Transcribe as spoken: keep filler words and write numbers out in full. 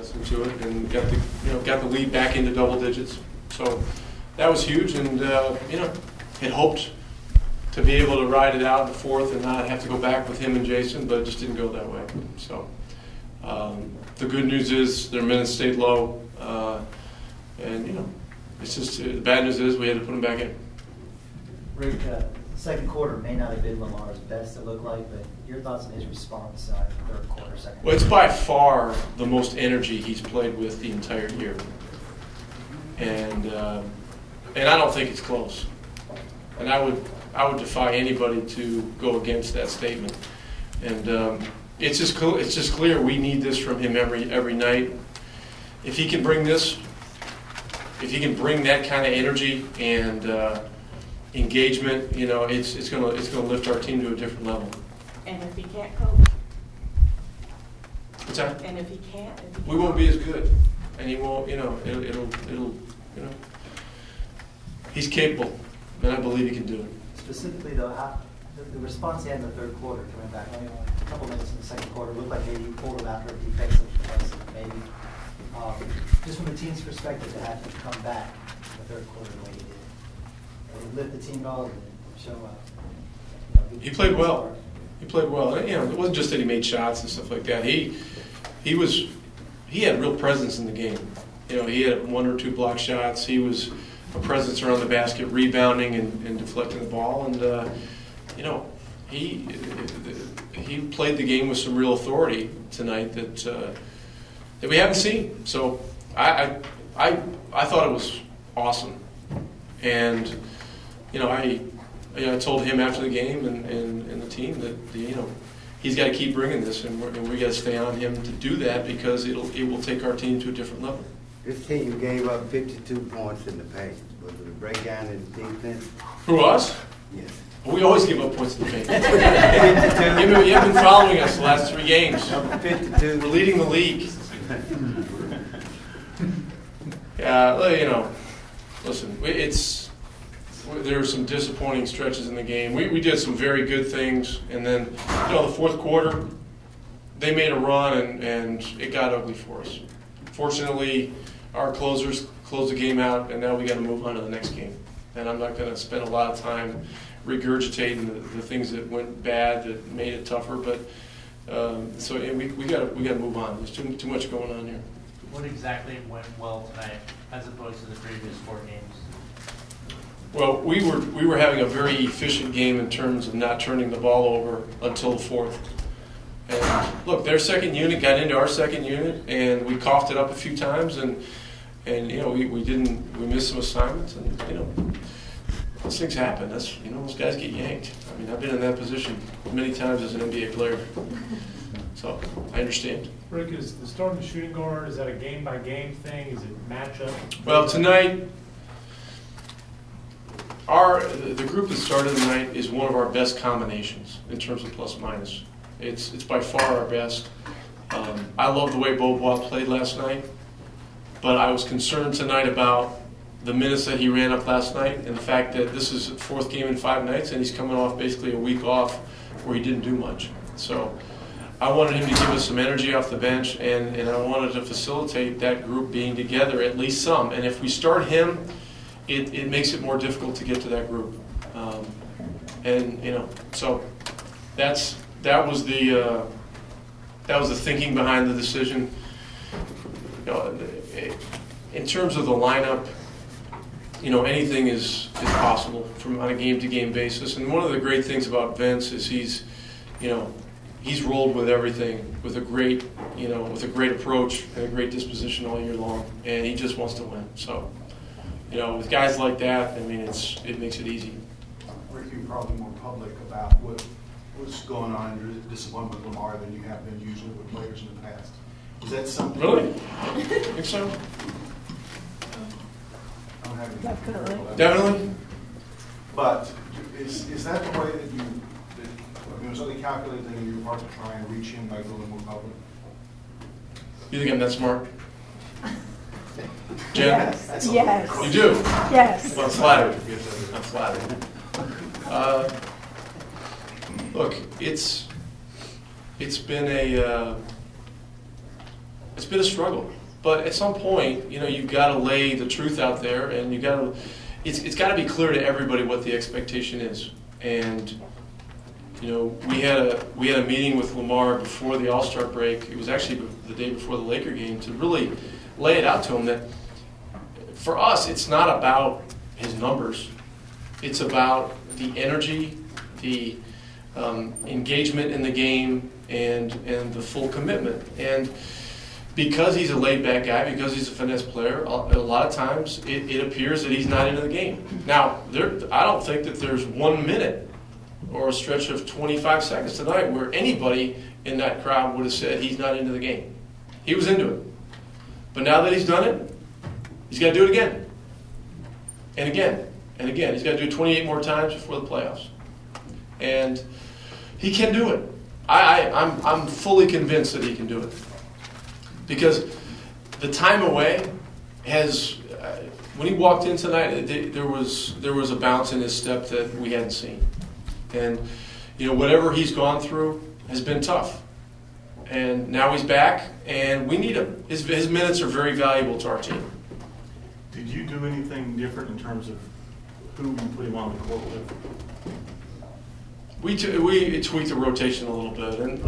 guys into it and got the you know got the lead back into double digits. So that was huge, and uh, you know had hoped to be able to ride it out in the fourth and not have to go back with him and Jason, but it just didn't go that way. So um, the good news is their minutes stayed low, uh, and you know it's just uh, the bad news is we had to put them back in. Rick, uh, second quarter may not have been Lamar's best, it looked like, but your thoughts on his response uh, in the third quarter, second Well, it's by far the most energy he's played with the entire year, and uh, and I don't think it's close. And I would I would defy anybody to go against that statement. And um, it's just cl- it's just clear we need this from him every every night. If he can bring this, if he can bring that kind of energy and uh, engagement, you know, it's it's gonna it's gonna lift our team to a different level. And if he can't coach? What's that? And if he can't? If he We won't be as good, and he won't. You know, it'll it'll, it'll you know. He's capable, and I believe he can do it. Specifically, though, how, the, the response he had in the third quarter, coming back, only a couple minutes in the second quarter, looked like maybe you pulled him after a defensive place, maybe. Um, just from the team's perspective, to have to come back in the third quarter the way he did. And he lift the team all and show up. You know, He played well. He played well. You know, it wasn't just that he made shots and stuff like that. He he was he had real presence in the game. You know, he had one or two block shots. He was a presence around the basket, rebounding and, and deflecting the ball. And uh, you know, he he played the game with some real authority tonight that uh, that we haven't seen. So I I I, I thought it was awesome. And you know, I. You know, I told him after the game and, and, and the team that you know he's got to keep bringing this, and, we're, and we got to stay on him to do that because it'll it will take our team to a different level. This team gave up fifty-two points in the paint. Was it a breakdown in the defense? Who, us? Yes. We always give up points in the paint. you, know, you have been following us the last three games. Number fifty-two. We're leading the league. Yeah, you know, listen, it's. There were some disappointing stretches in the game. We we did some very good things, and then you know the fourth quarter, they made a run, and, and it got ugly for us. Fortunately, our closers closed the game out, and now we got to move on to the next game. And I'm not going to spend a lot of time regurgitating the, the things that went bad that made it tougher. But um, so yeah, we we got we got to move on. There's too too much going on here. What exactly went well tonight, as opposed to the previous four games? Well, we were we were having a very efficient game in terms of not turning the ball over until the fourth. And look, their second unit got into our second unit, and we coughed it up a few times, and and you know we, we didn't we missed some assignments, and you know those things happen. That's you know those guys get yanked. I mean, I've been in that position many times as an N B A player, so I understand. Rick, is the starting shooting guard, is that a game by game thing? Is it matchup? Well, tonight. Our the group that started tonight is one of our best combinations in terms of plus minus. It's it's by far our best. Um, I love the way Beaubois played last night, but I was concerned tonight about the minutes that he ran up last night and the fact that this is the fourth game in five nights and he's coming off basically a week off where he didn't do much. So I wanted him to give us some energy off the bench, and, and I wanted to facilitate that group being together at least some. And if we start him, It, it makes it more difficult to get to that group, um, and you know, so that's that was the uh, that was the thinking behind the decision. You know, in terms of the lineup, you know, anything is is possible from on a game to game basis. And one of the great things about Vince is he's, you know, he's rolled with everything with a great, you know, with a great approach and a great disposition all year long, and he just wants to win. So. You know, with guys like that, I mean, it's it makes it easy. Rick, you're probably more public about what what's going on in your disappointment with Lamar than you have been usually with players in the past. Is that something? Really? I think so. I don't have any Definitely. Definitely. But is is that the way that you? That, I mean, was something calculated in your part to try and reach him by going more public? You think I'm that smart? Jen? Yes. Yes. You do? Yes. Well, I'm flattered. I'm flattered. Uh, look, it's it's been a uh, it's it's been a struggle. But at some point, you know, you've got to lay the truth out there, and you got to. It's it's got to be clear to everybody what the expectation is. And you know, we had a we had a meeting with Lamar before the All-Star break. It was actually the day before the Laker game to really lay it out to him that for us, it's not about his numbers. It's about the energy, the um, engagement in the game, and and the full commitment. And because he's a laid-back guy, because he's a finesse player, a a lot of times it, it appears that he's not into the game. Now, there, I don't think that there's one minute or a stretch of twenty-five seconds tonight where anybody in that crowd would have said he's not into the game. He was into it. But now that he's done it, he's got to do it again. And again. And again. He's got to do it twenty-eight more times before the playoffs. And he can do it. I, I, I'm, I'm fully convinced that he can do it. Because the time away has, uh, when he walked in tonight, th- there was there was a bounce in his step that we hadn't seen. And, you know, whatever he's gone through has been tough. And now he's back, and we need him. His, his minutes are very valuable to our team. Did you do anything different in terms of who you put him on the court with? We, t- we tweaked the rotation a little bit. And